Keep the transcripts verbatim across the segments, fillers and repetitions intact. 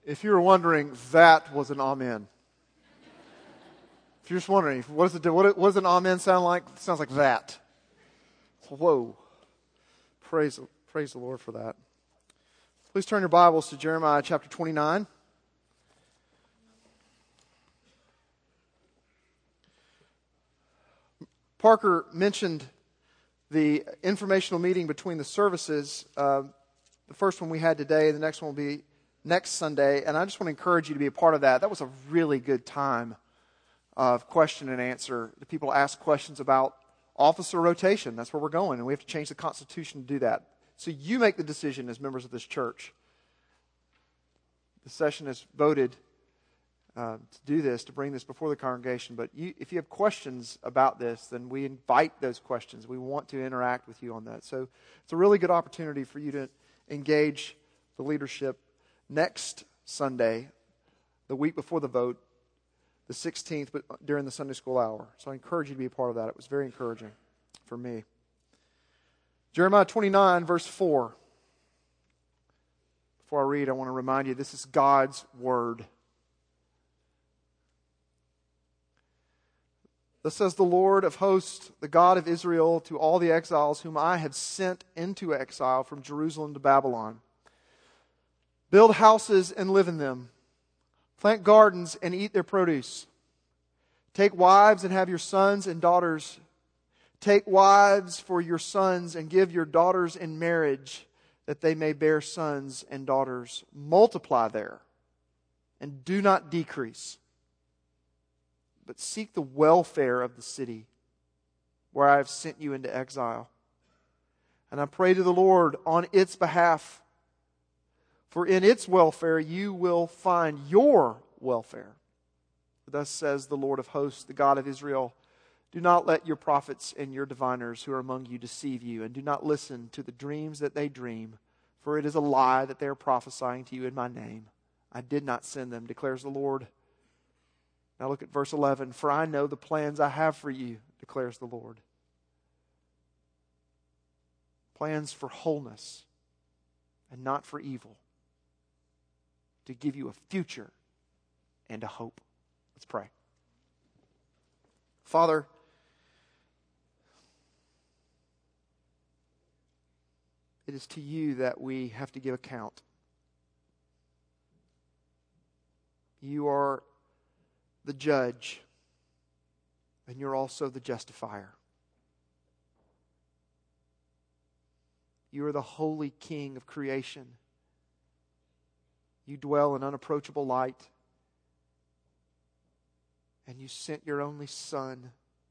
If you were wondering, that was an amen. If you're just wondering, what does, it, what does an amen sound like? It sounds like that. Whoa. Praise, praise the Lord for that. Please turn your Bibles to Jeremiah chapter twenty-nine. Parker mentioned the informational meeting between the services. Uh, the first one we had today, the next one will be next Sunday. And I just want to encourage you to be a part of that. That was a really good time of question and answer. The people ask questions about officer rotation. That's where we're going. And we have to change the Constitution to do that. So you make the decision as members of this church. The session has voted uh, to do this, to bring this before the congregation. But you, if you have questions about this, then we invite those questions. We want to interact with you on that. So it's a really good opportunity for you to engage the leadership next Sunday, the week before the vote, the sixteenth, but during the Sunday school hour. So I encourage you to be a part of that. It was very encouraging for me. Jeremiah twenty-nine, verse four. Before I read, I want to remind you, this is God's word. Thus says the Lord of hosts, the God of Israel, to all the exiles whom I have sent into exile from Jerusalem to Babylon. Build houses and live in them. Plant gardens and eat their produce. Take wives and have your sons and daughters. Take wives for your sons and give your daughters in marriage, that they may bear sons and daughters. Multiply there and do not decrease, but seek the welfare of the city where I have sent you into exile. And I pray to the Lord on its behalf, for in its welfare you will find your welfare. Thus says the Lord of hosts, the God of Israel, do not let your prophets and your diviners who are among you deceive you, and do not listen to the dreams that they dream, for it is a lie that they are prophesying to you in my name. I did not send them, declares the Lord. Now look at verse eleven. For I know the plans I have for you, declares the Lord. Plans for wholeness and not for evil, to give you a future and a hope. Let's pray. Father, it is to you that we have to give account. You are the judge, and you're also the justifier. You are the holy King of creation. You dwell in unapproachable light, and you sent your only Son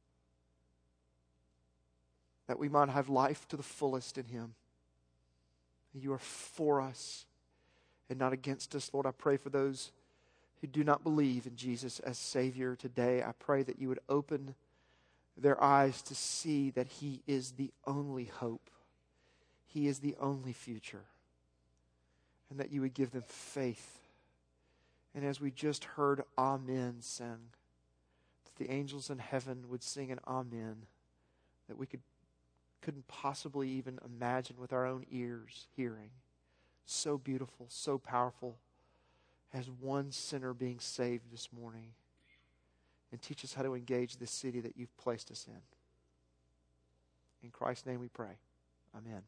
that we might have life to the fullest in Him. You are for us and not against us. Lord, I pray for those who do not believe in Jesus as Savior today. I pray that you would open their eyes to see that He is the only hope. He is the only future. And that you would give them faith. And as we just heard Amen sing, that the angels in heaven would sing an Amen that we could, couldn't possibly even imagine with our own ears hearing. So beautiful, so powerful, as one sinner being saved this morning. And teach us how to engage this city that you've placed us in. In Christ's name we pray. Amen.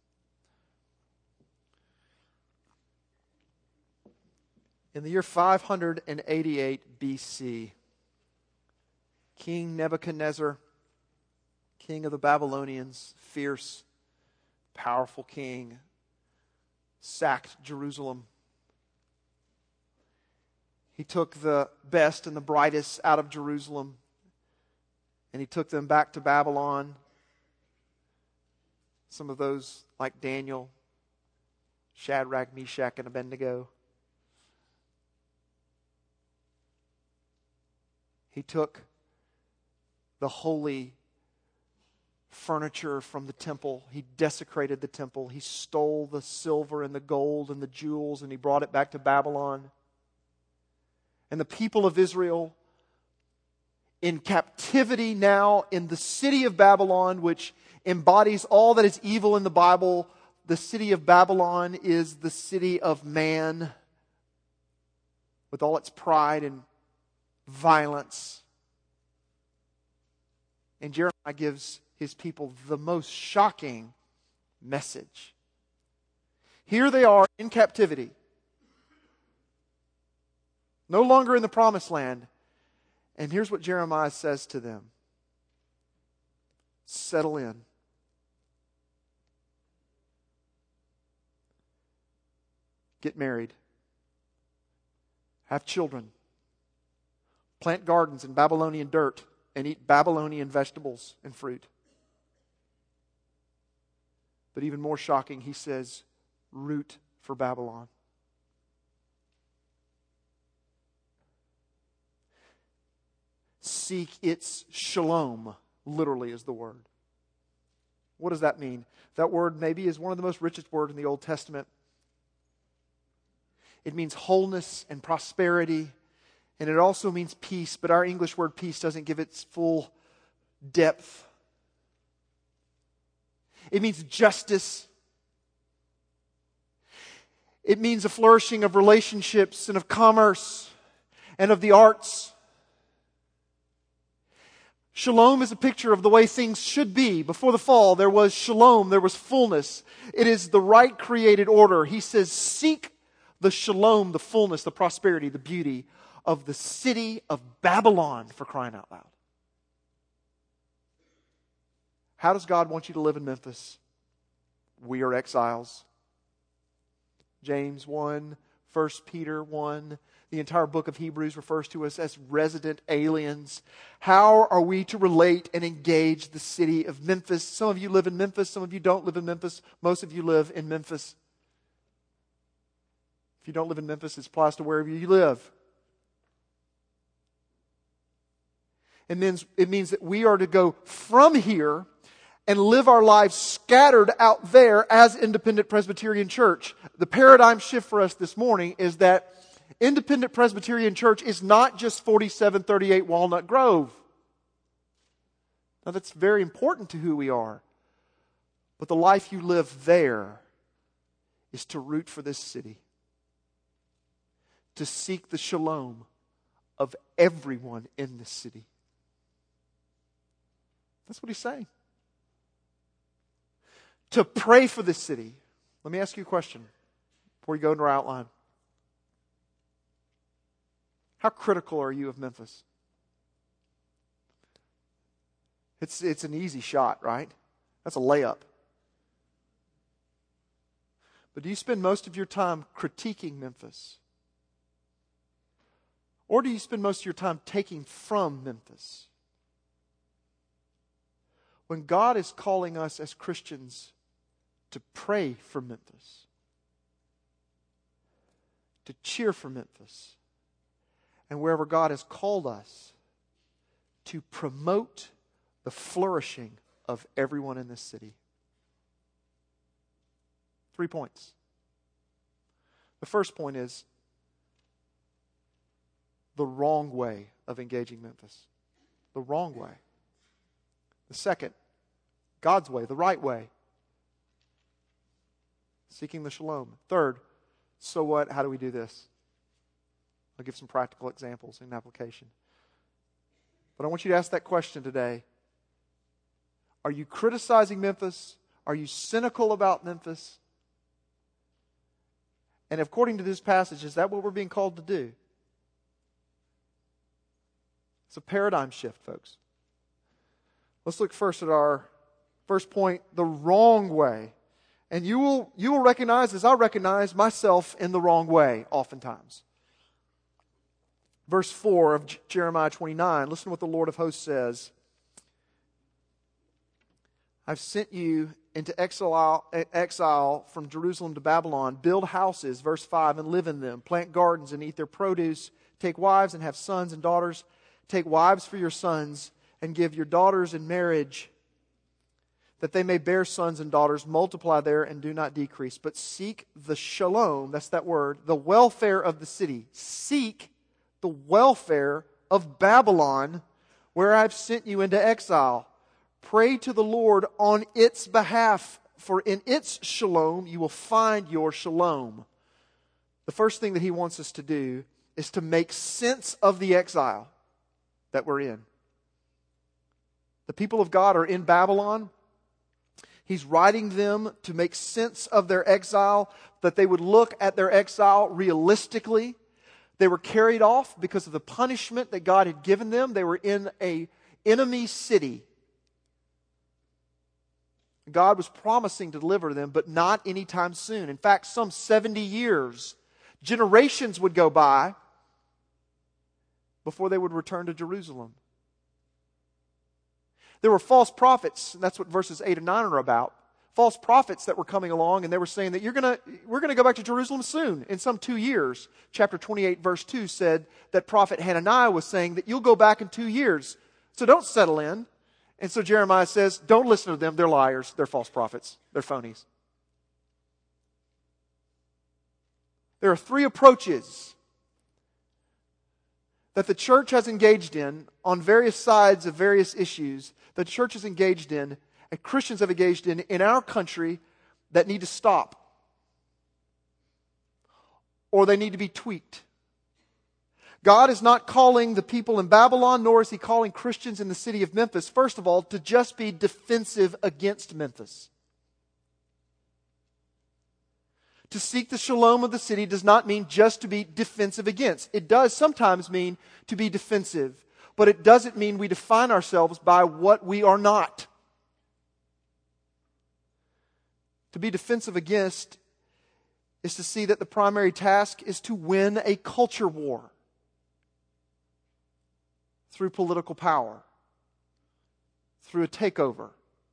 In the year five hundred eighty-eight B C, King Nebuchadnezzar, king of the Babylonians, fierce, powerful king, sacked Jerusalem. He took the best and the brightest out of Jerusalem, and he took them back to Babylon. Some of those like Daniel, Shadrach, Meshach, and Abednego. He took the holy furniture from the temple. He desecrated the temple. He stole the silver and the gold and the jewels, and he brought it back to Babylon. And the people of Israel, in captivity now in the city of Babylon, which embodies all that is evil in the Bible. The city of Babylon is the city of man. with all its pride and violence. And Jeremiah gives his people the most shocking message. Here they are in captivity, no longer in the promised land. And here's what Jeremiah says to them: settle in. Get married. Have children. Plant gardens in Babylonian dirt and eat Babylonian vegetables and fruit. But even more shocking, he says, root for Babylon. Seek its shalom, literally is the word. What does that mean? That word maybe is one of the most richest words in the Old Testament. It means wholeness and prosperity, and it also means peace, but our English word peace doesn't give its full depth. It means justice. It means a flourishing of relationships and of commerce and of the arts. Shalom is a picture of the way things should be. Before the fall, there was shalom, there was fullness. It is the right created order. He says, seek the shalom, the fullness, the prosperity, the beauty of the city of Babylon, for crying out loud. How does God want you to live in Memphis? We are exiles. James one, First Peter one, the entire book of Hebrews refers to us as resident aliens. How are we to relate and engage the city of Memphis? Some of you live in Memphis, some of you don't live in Memphis. Most of you live in Memphis. If you don't live in Memphis, it applies to wherever you live. It means, it means that we are to go from here and live our lives scattered out there as Independent Presbyterian Church. The paradigm shift for us this morning is that Independent Presbyterian Church is not just forty-seven thirty-eight Walnut Grove. Now that's very important to who we are. But the life you live there is to root for this city. To seek the shalom of everyone in this city. That's what he's saying. To pray for this city. Let me ask you a question before you go into our outline. How critical are you of Memphis? It's, it's an easy shot, right? That's a layup. But do you spend most of your time critiquing Memphis? Or do you spend most of your time taking from Memphis? When God is calling us as Christians to pray for Memphis, to cheer for Memphis, and wherever God has called us to promote the flourishing of everyone in this city. Three points. The first point is the wrong way of engaging Memphis. The wrong way. The second, God's way, the right way. Seeking the shalom. Third, so what? How do we do this? I'll give some practical examples in application. But I want you to ask that question today. Are you criticizing Memphis? Are you cynical about Memphis? And according to this passage, is that what we're being called to do? It's a paradigm shift, folks. Let's look first at our first point, the wrong way. And you will, you will recognize, as I recognize myself in the wrong way oftentimes. Verse four of Jeremiah twenty-nine, listen to what the Lord of hosts says. I've sent you into exile, exile from Jerusalem to Babylon. Build houses, verse five, and live in them. Plant gardens and eat their produce. Take wives and have sons and daughters. Take wives for your sons and give your daughters in marriage, that they may bear sons and daughters, multiply there and do not decrease. But seek the shalom, that's that word, the welfare of the city. Seek the welfare of Babylon, where I've sent you into exile. Pray to the Lord on its behalf, for in its shalom you will find your shalom. The first thing that he wants us to do is to make sense of the exile that we're in. The people of God are in Babylon. He's writing them to make sense of their exile, that they would look at their exile realistically. They were carried off because of the punishment that God had given them. They were in an enemy city. God was promising to deliver them, but not anytime soon. In fact, some seventy years, generations would go by before they would return to Jerusalem. There were false prophets, and that's what verses eight and nine are about. False prophets that were coming along, and they were saying that you're gonna, we're going to go back to Jerusalem soon, in some two years. Chapter twenty-eight, verse two said that prophet Hananiah was saying that you'll go back in two years. So don't settle in. And so Jeremiah says, don't listen to them. They're liars. They're false prophets. They're phonies. There are three approaches that the church has engaged in on various sides of various issues. The church is engaged in, and Christians have engaged in, in our country that need to stop. Or they need to be tweaked. God is not calling the people in Babylon, nor is He calling Christians in the city of Memphis, first of all, to just be defensive against Memphis. To seek the shalom of the city does not mean just to be defensive against. It does sometimes mean to be defensive, but it doesn't mean we define ourselves by what we are not. To be defensive against is to see that the primary task is to win a culture war through political power, through a takeover.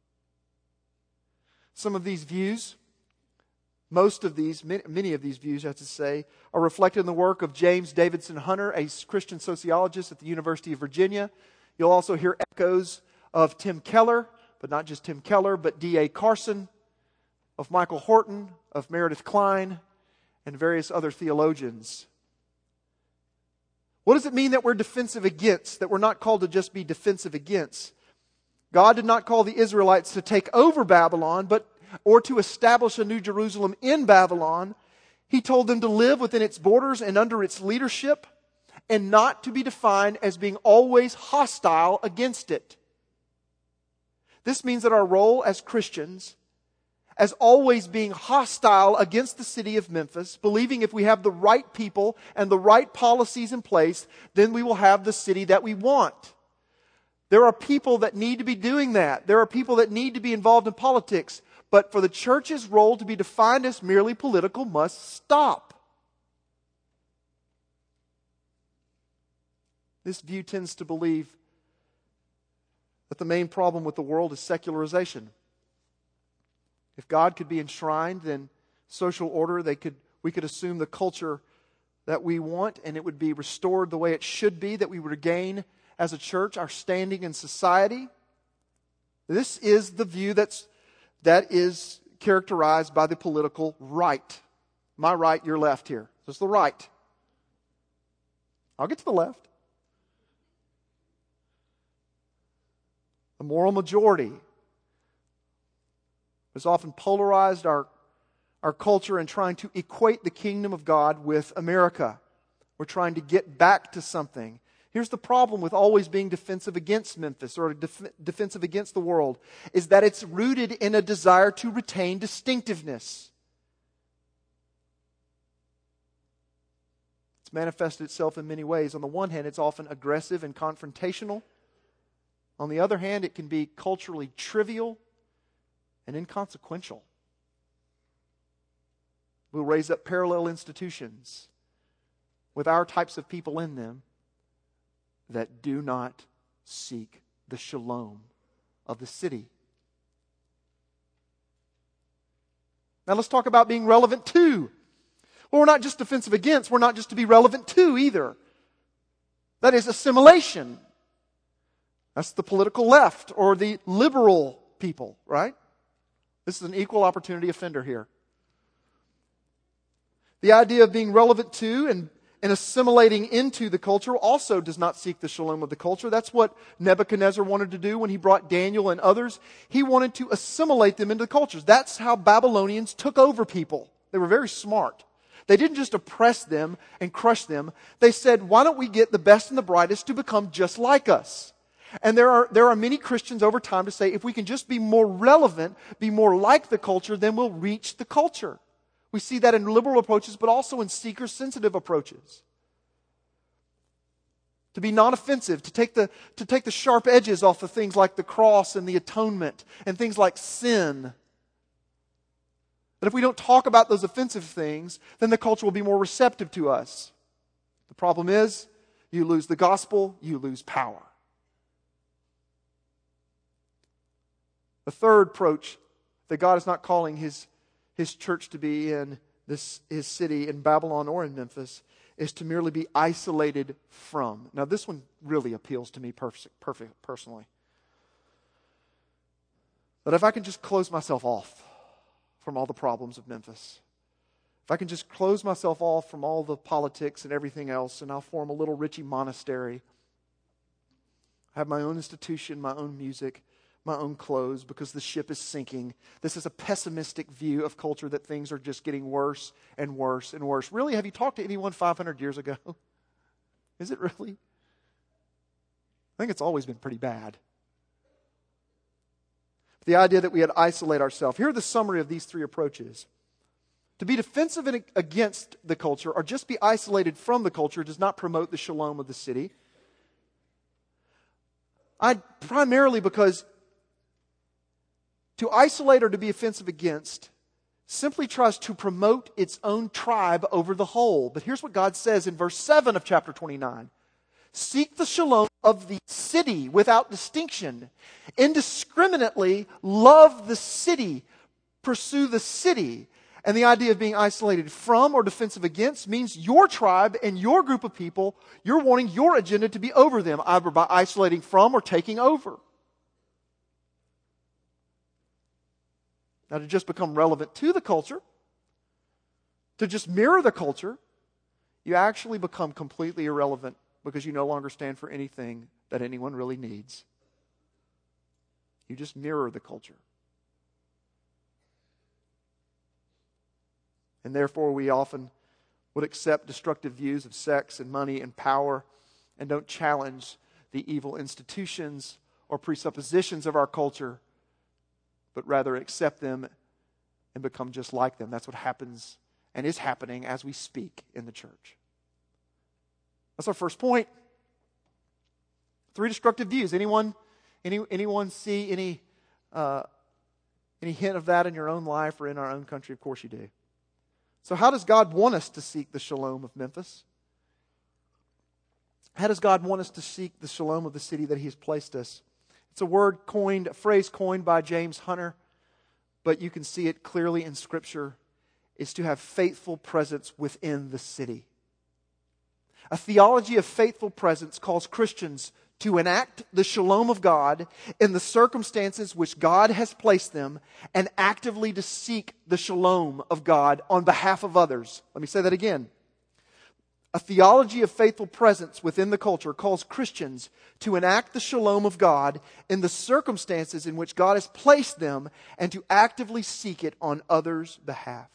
Some of these views, most of these, many of these views, I have to say, are reflected in the work of James Davidson Hunter, a Christian sociologist at the University of Virginia. You'll also hear echoes of Tim Keller, but not just Tim Keller, but D A Carson, of Michael Horton, of Meredith Kline, and various other theologians. What does it mean that we're defensive against, that we're not called to just be defensive against? God did not call the Israelites to take over Babylon, but or to establish a new Jerusalem in Babylon. He told them to live within its borders and under its leadership, and not to be defined as being always hostile against it. This means that our role as Christians, as always being hostile against the city of Memphis, believing if we have the right people and the right policies in place, then we will have the city that we want. There are people that need to be doing that. There are people that need to be involved in politics. But for the church's role to be defined as merely political must stop. This view tends to believe that the main problem with the world is secularization. If God could be enshrined, then social order, they could, we could assume the culture that we want, and it would be restored the way it should be, that we would regain as a church our standing in society. This is the view that's that is characterized by the political right. My right, your left here. This is the right. I'll get to the left. The moral majority has often polarized our, our culture in trying to equate the kingdom of God with America. We're trying to get back to something. Here's the problem with always being defensive against Memphis or def- defensive against the world, is that it's rooted in a desire to retain distinctiveness. It's manifested itself in many ways. On the one hand, it's often aggressive and confrontational. On the other hand, it can be culturally trivial and inconsequential. We'll raise up parallel institutions with our types of people in them that do not seek the shalom of the city. Now let's talk about being relevant to. Well, we're not just defensive against, we're not just to be relevant to either. That is assimilation. That's the political left or the liberal people, right? This is an equal opportunity offender here. The idea of being relevant to and And assimilating into the culture also does not seek the shalom of the culture. That's what Nebuchadnezzar wanted to do when he brought Daniel and others. He wanted to assimilate them into the cultures. That's how Babylonians took over people. They were very smart. They didn't just oppress them and crush them. They said, why don't we get the best and the brightest to become just like us? And there are, there are many Christians over time to say, if we can just be more relevant, be more like the culture, then we'll reach the culture. We see that in liberal approaches, but also in seeker-sensitive approaches. To be non-offensive, to take the, to take the sharp edges off of things like the cross and the atonement and things like sin. That if we don't talk about those offensive things, then the culture will be more receptive to us. The problem is, you lose the gospel, you lose power. The third approach that God is not calling His, His church to be in this His city in Babylon or in Memphis is to merely be isolated from. Now this one really appeals to me perfect, perfect, personally. That if I can just close myself off from all the problems of Memphis, if I can just close myself off from all the politics and everything else, and I'll form a little Ritchie monastery, have my own institution, my own music, my own clothes, because the ship is sinking. This is a pessimistic view of culture, that things are just getting worse and worse and worse. Really, have you talked to anyone five hundred years ago? Is it really? I think it's always been pretty bad. The idea that we had to isolate ourselves. Here are the summary of these three approaches. To be defensive and against the culture, or just be isolated from the culture, does not promote the shalom of the city. I primarily because to isolate or to be offensive against simply tries to promote its own tribe over the whole. But here's what God says in verse seven of chapter twenty-nine. Seek the shalom of the city without distinction. Indiscriminately love the city. Pursue the city. And the idea of being isolated from or defensive against means your tribe and your group of people, you're wanting your agenda to be over them, either by isolating from or taking over. Now, to just become relevant to the culture, to just mirror the culture, you actually become completely irrelevant because you no longer stand for anything that anyone really needs. You just mirror the culture. And therefore, we often would accept destructive views of sex and money and power and don't challenge the evil institutions or presuppositions of our culture, but rather accept them and become just like them. That's what happens and is happening as we speak in the church. That's our first point. Three destructive views. Anyone, any, anyone see any, uh, any hint of that in your own life or in our own country? Of course you do. So how does God want us to seek the shalom of Memphis? How does God want us to seek the shalom of the city that He has placed us? It's a word coined, a phrase coined by James Hunter, but you can see it clearly in Scripture. It's to have faithful presence within the city. A theology of faithful presence calls Christians to enact the shalom of God in the circumstances which God has placed them and actively to seek the shalom of God on behalf of others. Let me say that again. A theology of faithful presence within the culture calls Christians to enact the shalom of God in the circumstances in which God has placed them and to actively seek it on others' behalf.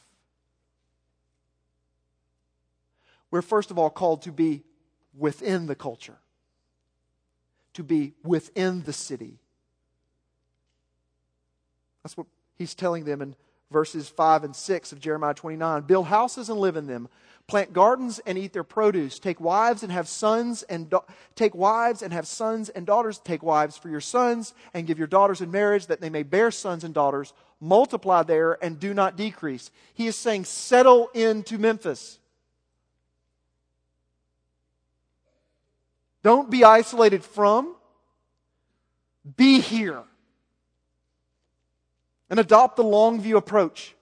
We're first of all called to be within the culture, to be within the city. That's what He's telling them in verses five and six of Jeremiah twenty-nine. Build houses and live in them. Plant gardens and eat their produce. Take wives and have sons and do- take wives and have sons and daughters. Take wives for your sons and give your daughters in marriage that they may bear sons and daughters. Multiply there and do not decrease. He is saying, settle into Memphis. Don't be isolated from. Be here. And adopt the long view approach.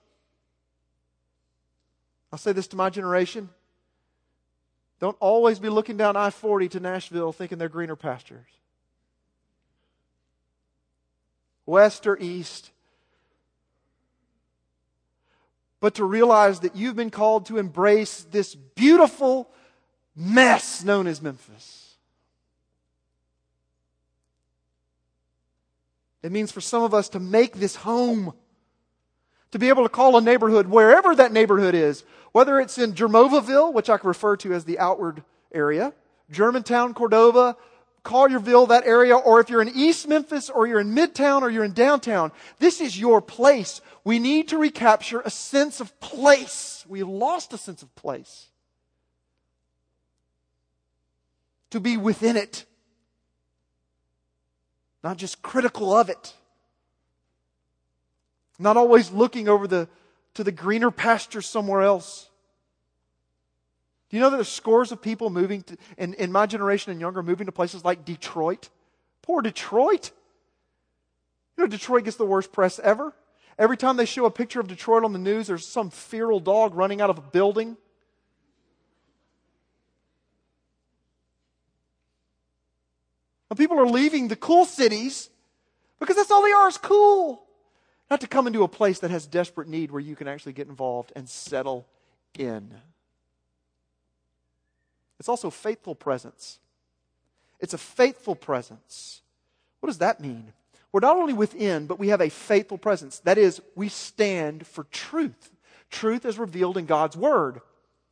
I'll say this to my generation. Don't always be looking down I forty to Nashville thinking they're greener pastures. West or east. But to realize that you've been called to embrace this beautiful mess known as Memphis. It means for some of us to make this home. To be able to call a neighborhood, wherever that neighborhood is, whether it's in Germovaville, which I can refer to as the outward area, Germantown, Cordova, Collierville, that area, or if you're in East Memphis, or you're in Midtown, or you're in downtown, this is your place. We need to recapture a sense of place. We lost a sense of place. To be within it. Not just critical of it. Not always looking over the to the greener pasture somewhere else. Do you know that there's scores of people moving to, in, in my generation and younger, moving to places like Detroit? Poor Detroit. You know, Detroit gets the worst press ever. Every time they show a picture of Detroit on the news, there's some feral dog running out of a building. And people are leaving the cool cities because that's all they are, is cool. Not to come into a place that has desperate need where you can actually get involved and settle in. It's also faithful presence. It's a faithful presence. What does that mean? We're not only within, but we have a faithful presence. That is, we stand for truth. Truth is revealed in God's Word.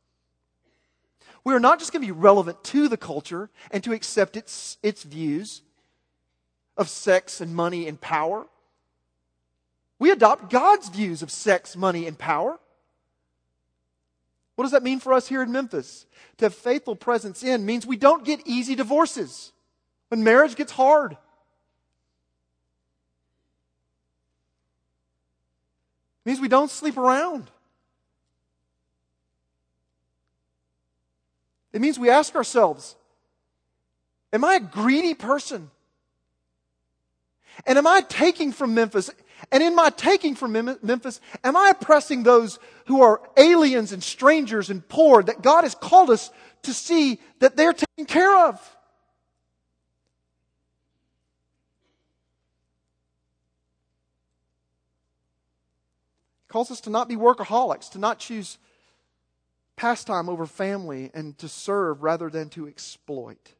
We are not just going to be relevant to the culture and to accept its, its views of sex and money and power. We adopt God's views of sex, money, and power. What does that mean for us here in Memphis? To have faithful presence in means we don't get easy divorces when marriage gets hard. It means we don't sleep around. It means we ask ourselves, am I a greedy person? And am I taking from Memphis? And in my taking from Memphis, am I oppressing those who are aliens and strangers and poor that God has called us to see that they're taken care of? He calls us to not be workaholics, to not choose pastime over family, and to serve rather than to exploit.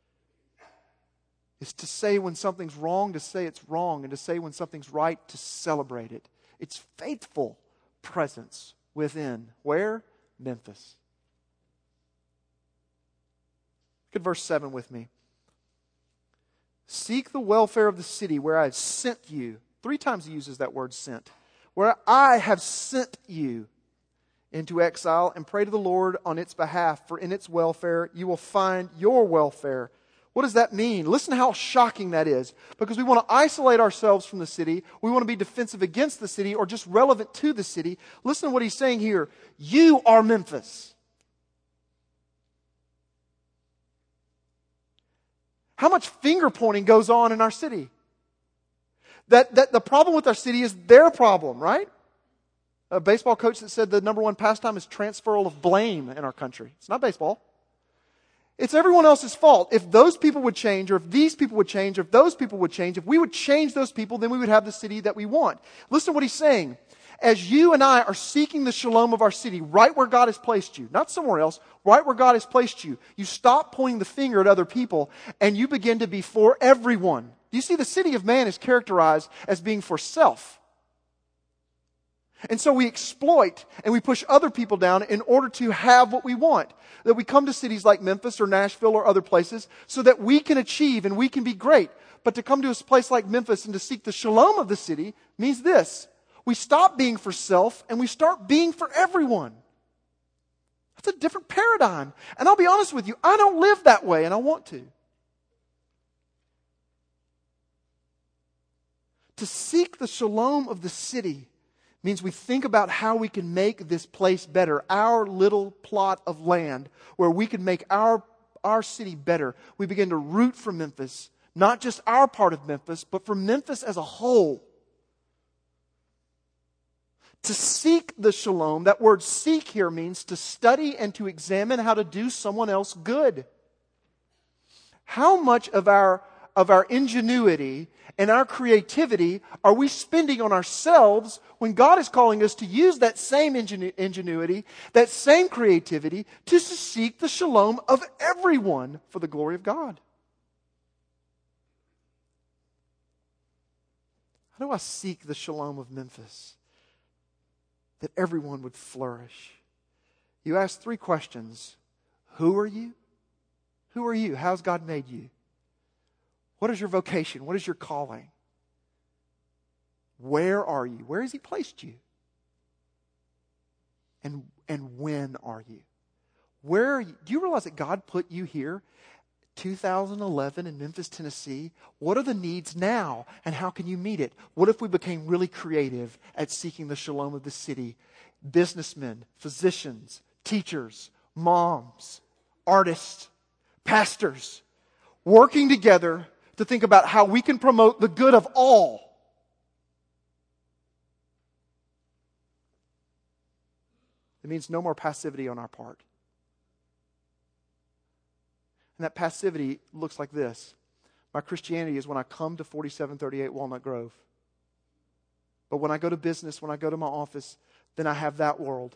It's to say when something's wrong, to say it's wrong, and to say when something's right, to celebrate it. It's faithful presence within. Where? Memphis. Look at verse seven with me. Seek the welfare of the city where I have sent you. Three times he uses that word sent. Where I have sent you into exile, and pray to the Lord on its behalf, for in its welfare you will find your welfare. What does that mean? Listen to how shocking that is. Because we want to isolate ourselves from the city. We want to be defensive against the city or just relevant to the city. Listen to what he's saying here. You are Memphis. How much finger pointing goes on in our city? That, that the problem with our city is their problem, right? A baseball coach that said the number one pastime is transferal of blame in our country. It's not baseball. It's everyone else's fault. If those people would change, or if these people would change, or if those people would change, if we would change those people, then we would have the city that we want. Listen to what he's saying. As you and I are seeking the shalom of our city, right where God has placed you, not somewhere else, right where God has placed you, you stop pointing the finger at other people, and you begin to be for everyone. Do you see, the city of man is characterized as being for self. And so we exploit and we push other people down in order to have what we want. That we come to cities like Memphis or Nashville or other places so that we can achieve and we can be great. But to come to a place like Memphis and to seek the shalom of the city means this. We stop being for self and we start being for everyone. That's a different paradigm. And I'll be honest with you, I don't live that way and I want to. To seek the shalom of the city means we think about how we can make this place better. Our little plot of land where we can make our, our city better. We begin to root for Memphis. Not just our part of Memphis, but for Memphis as a whole. To seek the shalom, that word seek here means to study and to examine how to do someone else good. How much of our, of our ingenuity and our creativity are we spending on ourselves when God is calling us to use that same ingenu- ingenuity, that same creativity, to seek the shalom of everyone for the glory of God? How do I seek the shalom of Memphis? that everyone would flourish. You ask three questions. Who are you? Who are you? How's God made you? What is your vocation? What is your calling? Where are you? Where has He placed you? And, and when are you? Where are you? Do you realize that God put you here two thousand eleven in Memphis, Tennessee? What are the needs now and how can you meet it? What if we became really creative at seeking the shalom of the city? Businessmen, physicians, teachers, moms, artists, pastors, working together to think about how we can promote the good of all. It means no more passivity on our part. And that passivity looks like this. My Christianity is when I come to forty-seven thirty-eight Walnut Grove. But when I go to business, when I go to my office, then I have that world.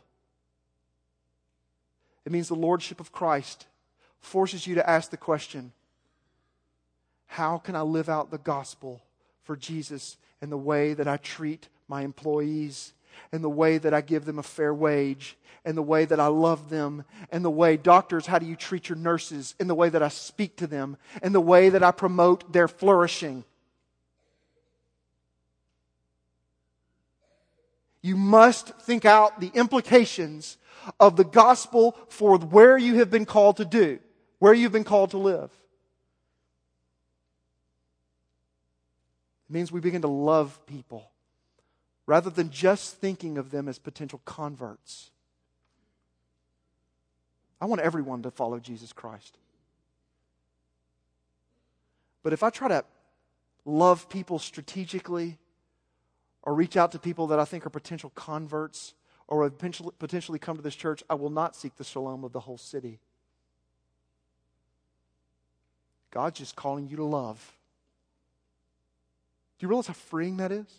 It means the Lordship of Christ forces you to ask the question, how can I live out the gospel for Jesus in the way that I treat my employees, in the way that I give them a fair wage, in the way that I love them, in the way, doctors, how do you treat your nurses, in the way that I speak to them, in the way that I promote their flourishing. You must think out the implications of the gospel for where you have been called to do, where you've been called to live. It means we begin to love people rather than just thinking of them as potential converts. I want everyone to follow Jesus Christ. But if I try to love people strategically or reach out to people that I think are potential converts or would potentially, potentially come to this church, I will not seek the shalom of the whole city. God's just calling you to love. Do you realize how freeing that is?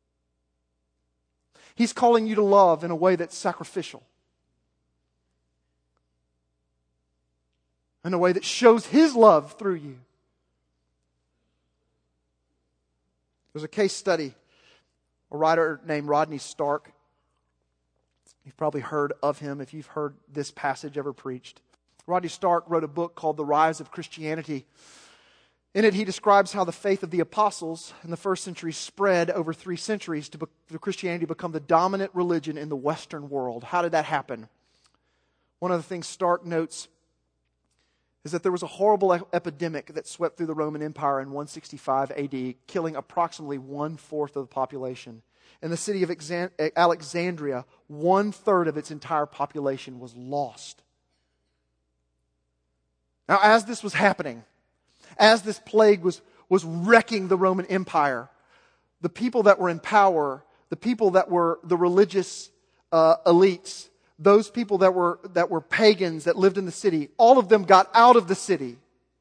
He's calling you to love in a way that's sacrificial. In a way that shows His love through you. There's a case study. A writer named Rodney Stark. You've probably heard of him if you've heard this passage ever preached. Rodney Stark wrote a book called The Rise of Christianity. In it, he describes how the faith of the apostles in the first century spread over three centuries to be- for Christianity to become the dominant religion in the Western world. How did that happen? One of the things Stark notes is that there was a horrible e- epidemic that swept through the Roman Empire in one sixty-five A D, killing approximately one-fourth of the population. In the city of Exan- Alexandria, one-third of its entire population was lost. Now, as this was happening, as this plague was, was wrecking the Roman Empire, the people that were in power, the people that were the religious uh, elites, those people that were that were pagans that lived in the city, all of them got out of the city.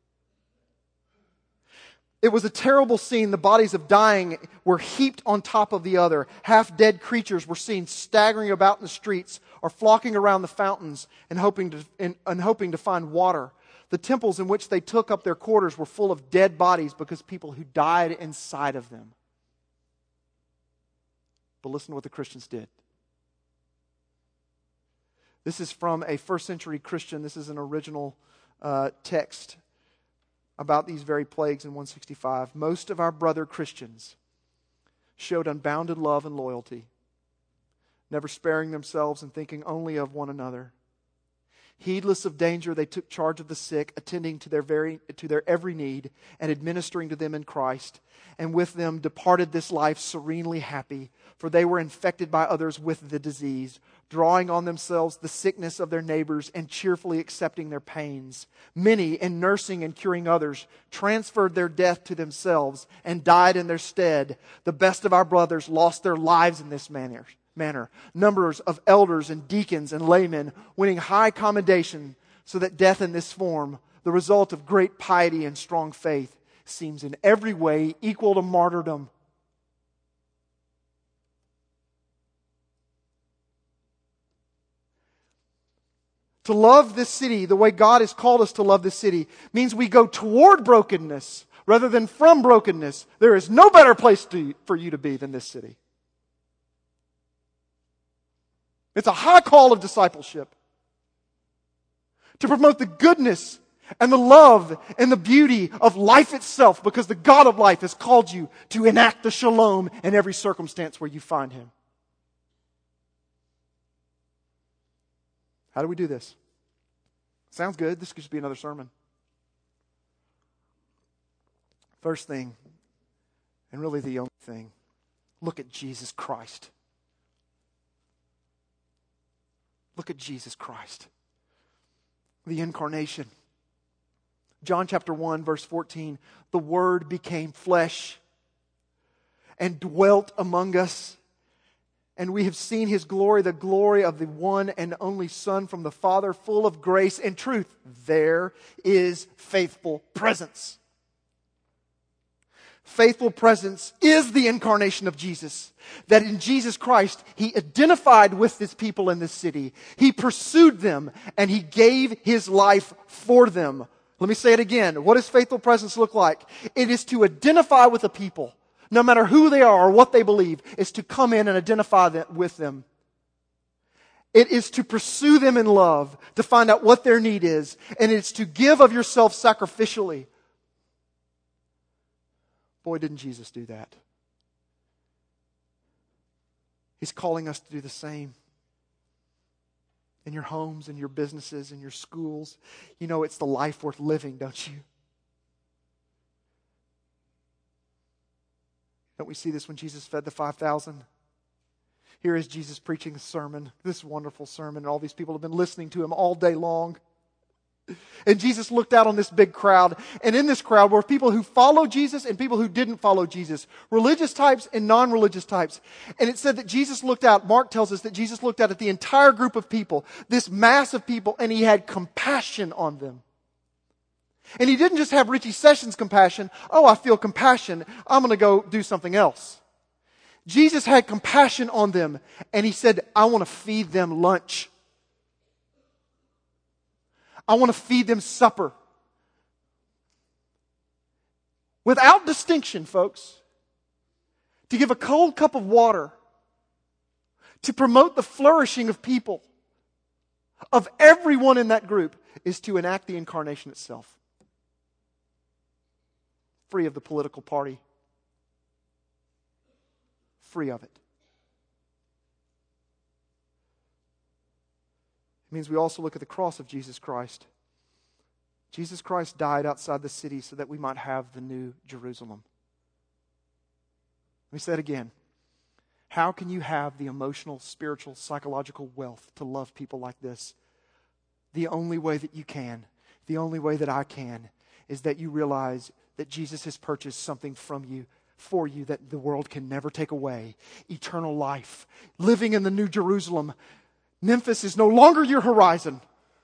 It was a terrible scene. The bodies of dying were heaped on top of the other. Half-dead creatures were seen staggering about in the streets or flocking around the fountains and hoping to, and, and hoping to find water. The temples in which they took up their quarters were full of dead bodies because people who died inside of them. But listen to what the Christians did. This is from a first century Christian. This is an original uh, text about these very plagues in one sixty-five. Most of our brother Christians showed unbounded love and loyalty, never sparing themselves and thinking only of one another. Heedless of danger, they took charge of the sick, attending to their very to their every need and administering to them in Christ. And with them departed this life serenely happy, for they were infected by others with the disease, drawing on themselves the sickness of their neighbors and cheerfully accepting their pains. Many, in nursing and curing others, transferred their death to themselves and died in their stead. The best of our brothers lost their lives in this manner. manner. Numbers of elders and deacons and laymen winning high commendation, so that death in this form, the result of great piety and strong faith, seems in every way equal to martyrdom. To love this city the way God has called us to love this city means we go toward brokenness rather than from brokenness. There is no better place to, for you to be than this city. It's a high call of discipleship. To promote the goodness and the love and the beauty of life itself, because the God of life has called you to enact the shalom in every circumstance where you find Him. How do we do this? Sounds good. This could just be another sermon. First thing, and really the only thing, look at Jesus Christ. Look at Jesus Christ. The incarnation. John chapter one, verse fourteen, the Word became flesh and dwelt among us. And we have seen His glory, the glory of the one and only Son from the Father, full of grace and truth. There is faithful presence. Faithful presence is the incarnation of Jesus. That in Jesus Christ, He identified with His people in this city. He pursued them and He gave His life for them. Let me say it again. What does faithful presence look like? It is to identify with the people, no matter who they are or what they believe, is to come in and identify with them. It is to pursue them in love, to find out what their need is, and it's to give of yourself sacrificially. Boy, didn't Jesus do that. He's calling us to do the same. In your homes, in your businesses, in your schools. You know it's the life worth living, don't you? Don't we see this when Jesus fed the five thousand? Here is Jesus preaching a sermon, this wonderful sermon, and all these people have been listening to Him all day long. And Jesus looked out on this big crowd. And in this crowd were people who followed Jesus and people who didn't follow Jesus. Religious types and non-religious types. And it said that Jesus looked out, Mark tells us that Jesus looked out at the entire group of people, this mass of people, and He had compassion on them. And He didn't just have Richie Sessions compassion. Oh, I feel compassion. I'm going to go do something else. Jesus had compassion on them. And He said, I want to feed them lunch. I want to feed them supper. Without distinction, folks. To give a cold cup of water. To promote the flourishing of people. Of everyone in that group. Is to enact the incarnation itself. Free of the political party. Free of it. It means we also look at the cross of Jesus Christ. Jesus Christ died outside the city so that we might have the new Jerusalem. Let me say it again. How can you have the emotional, spiritual, psychological wealth to love people like this? The only way that you can, the only way that I can, is that you realize that Jesus has purchased something from you, for you, that the world can never take away. Eternal life. Living in the new Jerusalem. Memphis is no longer your horizon.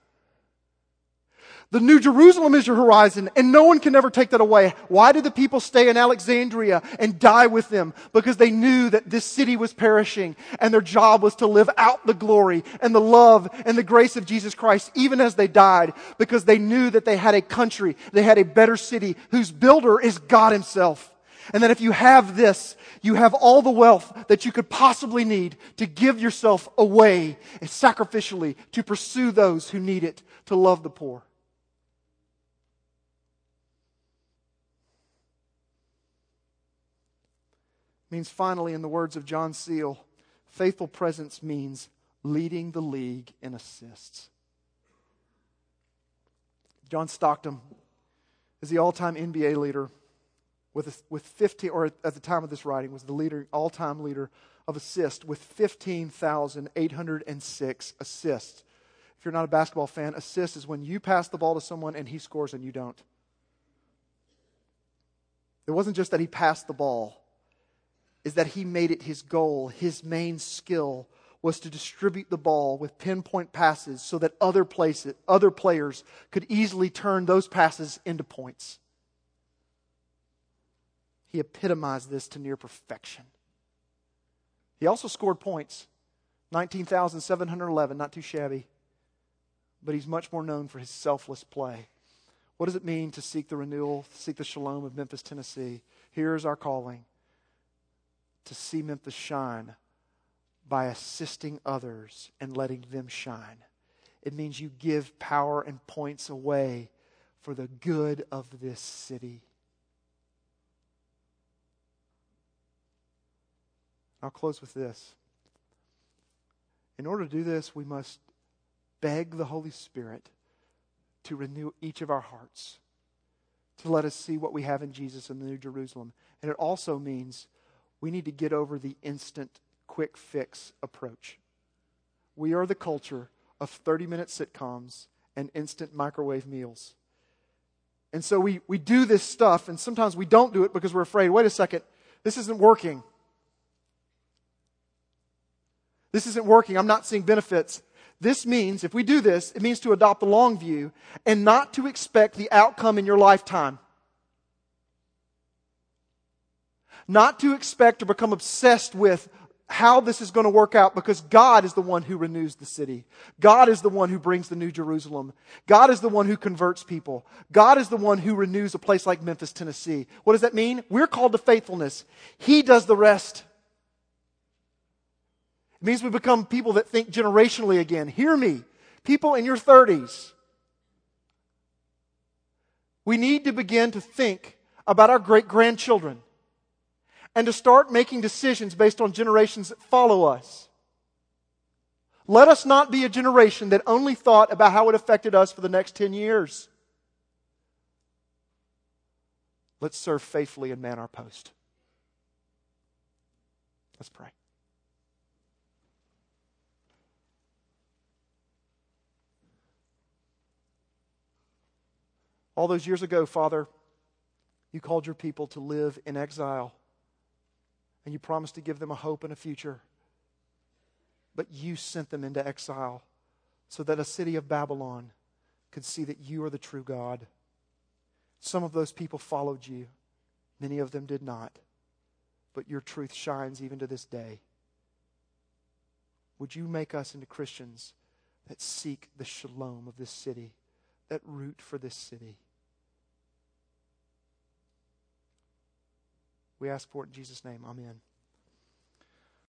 The new Jerusalem is your horizon, and no one can ever take that away. Why did the people stay in Alexandria and die with them? Because they knew that this city was perishing, and their job was to live out the glory and the love and the grace of Jesus Christ, even as they died, because they knew that they had a country, they had a better city, whose builder is God Himself. And that if you have this, you have all the wealth that you could possibly need to give yourself away sacrificially to pursue those who need it, to love the poor. It means finally, in the words of John Seal, faithful presence means leading the league in assists. John Stockton is the all-time N B A leader. With, with fifteen, or at the time of this writing, was the leader, all-time leader of assists with fifteen thousand eight hundred six assists. If you're not a basketball fan, assist is when you pass the ball to someone and he scores and you don't. It wasn't just that he passed the ball. Is that he made it his goal, his main skill was to distribute the ball with pinpoint passes so that other places, other players could easily turn those passes into points. He epitomized this to near perfection. He also scored points. nineteen thousand seven hundred eleven, not too shabby. But he's much more known for his selfless play. What does it mean to seek the renewal, seek the shalom of Memphis, Tennessee? Here is our calling. To see Memphis shine by assisting others and letting them shine. It means you give power and points away for the good of this city. I'll close with this. In order to do this, we must beg the Holy Spirit to renew each of our hearts, to let us see what we have in Jesus in the New Jerusalem. And it also means we need to get over the instant, quick fix approach. We are the culture of thirty-minute sitcoms and instant microwave meals. And so we, we do this stuff, and sometimes we don't do it because we're afraid, wait a second, this isn't working. This isn't working. I'm not seeing benefits. This means, if we do this, it means to adopt the long view and not to expect the outcome in your lifetime. Not to expect to become obsessed with how this is going to work out, because God is the one who renews the city. God is the one who brings the New Jerusalem. God is the one who converts people. God is the one who renews a place like Memphis, Tennessee. What does that mean? We're called to faithfulness. He does the rest. It means we become people that think generationally again. Hear me. People in your thirties. We need to begin to think about our great-grandchildren and to start making decisions based on generations that follow us. Let us not be a generation that only thought about how it affected us for the next ten years. Let's serve faithfully and man our post. Let's pray. All those years ago, Father, you called your people to live in exile. And you promised to give them a hope and a future. But you sent them into exile so that a city of Babylon could see that you are the true God. Some of those people followed you. Many of them did not. But your truth shines even to this day. Would you make us into Christians that seek the shalom of this city, that root for this city? We ask for it in Jesus' name. Amen.